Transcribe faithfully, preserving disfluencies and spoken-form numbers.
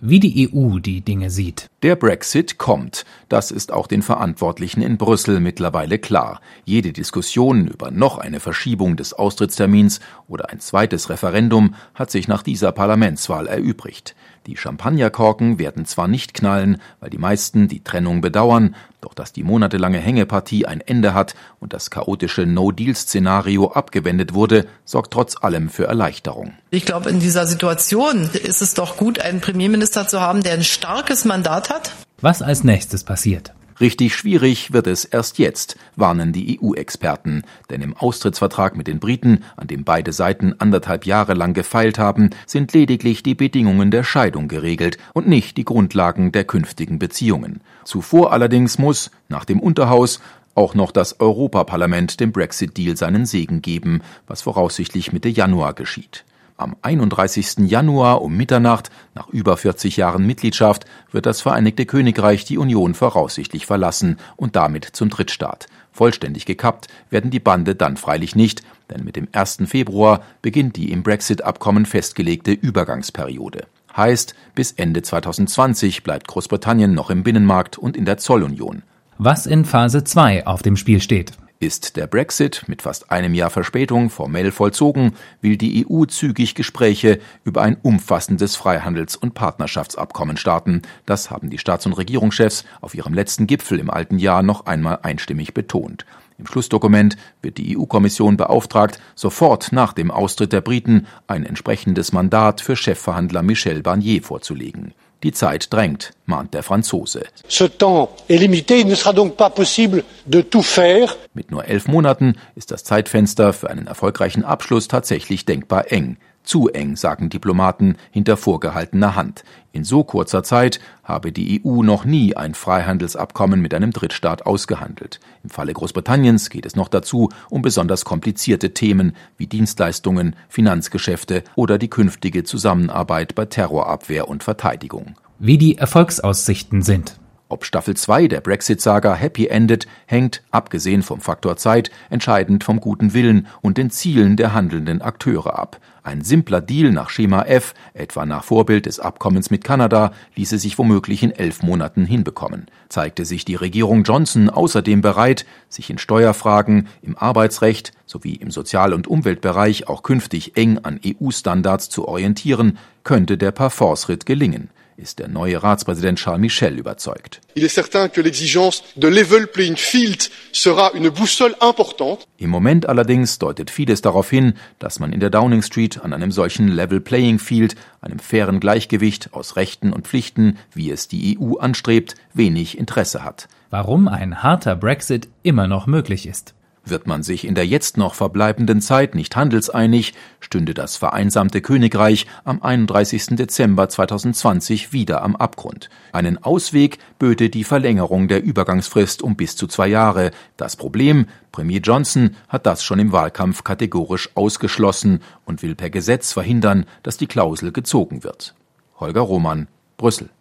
Wie die E U die Dinge sieht. Der Brexit kommt. Das ist auch den Verantwortlichen in Brüssel mittlerweile klar. Jede Diskussion über noch eine Verschiebung des Austrittstermins oder ein zweites Referendum hat sich nach dieser Parlamentswahl erübrigt. Die Champagnerkorken werden zwar nicht knallen, weil die meisten die Trennung bedauern, doch dass die monatelange Hängepartie ein Ende hat und das chaotische No-Deal-Szenario abgewendet wurde, sorgt trotz allem für Erleichterung. Ich glaube, in dieser Situation ist es doch gut, einen Premierminister zu haben, der ein starkes Mandat hat. Was als nächstes passiert? Richtig schwierig wird es erst jetzt, warnen die E U-Experten. Denn im Austrittsvertrag mit den Briten, an dem beide Seiten anderthalb Jahre lang gefeilt haben, sind lediglich die Bedingungen der Scheidung geregelt und nicht die Grundlagen der künftigen Beziehungen. Zuvor allerdings muss, nach dem Unterhaus, auch noch das Europaparlament dem Brexit-Deal seinen Segen geben, was voraussichtlich Mitte Januar geschieht. Am einunddreißigsten Januar um Mitternacht, nach über vierzig Jahren Mitgliedschaft, wird das Vereinigte Königreich die Union voraussichtlich verlassen und damit zum Drittstaat. Vollständig gekappt werden die Bande dann freilich nicht, denn mit dem ersten Februar beginnt die im Brexit-Abkommen festgelegte Übergangsperiode. Heißt, bis Ende zweitausendzwanzig bleibt Großbritannien noch im Binnenmarkt und in der Zollunion. Was in Phase zwei auf dem Spiel steht. Ist der Brexit mit fast einem Jahr Verspätung formell vollzogen, will die E U zügig Gespräche über ein umfassendes Freihandels- und Partnerschaftsabkommen starten. Das haben die Staats- und Regierungschefs auf ihrem letzten Gipfel im alten Jahr noch einmal einstimmig betont. Im Schlussdokument wird die E U-Kommission beauftragt, sofort nach dem Austritt der Briten ein entsprechendes Mandat für Chefverhandler Michel Barnier vorzulegen. Die Zeit drängt, mahnt der Franzose. Ce temps est limité, il ne sera donc pas possible de tout faire. Mit nur elf Monaten ist das Zeitfenster für einen erfolgreichen Abschluss tatsächlich denkbar eng. Zu eng, sagen Diplomaten hinter vorgehaltener Hand. In so kurzer Zeit habe die E U noch nie ein Freihandelsabkommen mit einem Drittstaat ausgehandelt. Im Falle Großbritanniens geht es noch dazu um besonders komplizierte Themen wie Dienstleistungen, Finanzgeschäfte oder die künftige Zusammenarbeit bei Terrorabwehr und Verteidigung. Wie die Erfolgsaussichten sind. Ob Staffel zwei der Brexit-Saga happy endet, hängt, abgesehen vom Faktor Zeit, entscheidend vom guten Willen und den Zielen der handelnden Akteure ab. Ein simpler Deal nach Schema F, etwa nach Vorbild des Abkommens mit Kanada, ließe sich womöglich in elf Monaten hinbekommen. Zeigte sich die Regierung Johnson außerdem bereit, sich in Steuerfragen, im Arbeitsrecht sowie im Sozial- und Umweltbereich auch künftig eng an E U-Standards zu orientieren, könnte der Parforce-Ritt gelingen. Ist der neue Ratspräsident Charles Michel überzeugt. Il est certain que l'exigence de level playing field sera une boussole importante. Im Moment allerdings deutet vieles darauf hin, dass man in der Downing Street an einem solchen Level playing field, einem fairen Gleichgewicht aus Rechten und Pflichten, wie es die E U anstrebt, wenig Interesse hat. Warum ein harter Brexit immer noch möglich ist. Wird man sich in der jetzt noch verbleibenden Zeit nicht handelseinig, stünde das vereinsamte Königreich am einunddreißigsten Dezember zweitausendzwanzig wieder am Abgrund. Einen Ausweg böte die Verlängerung der Übergangsfrist um bis zu zwei Jahre. Das Problem: Premier Johnson hat das schon im Wahlkampf kategorisch ausgeschlossen und will per Gesetz verhindern, dass die Klausel gezogen wird. Holger Roman, Brüssel.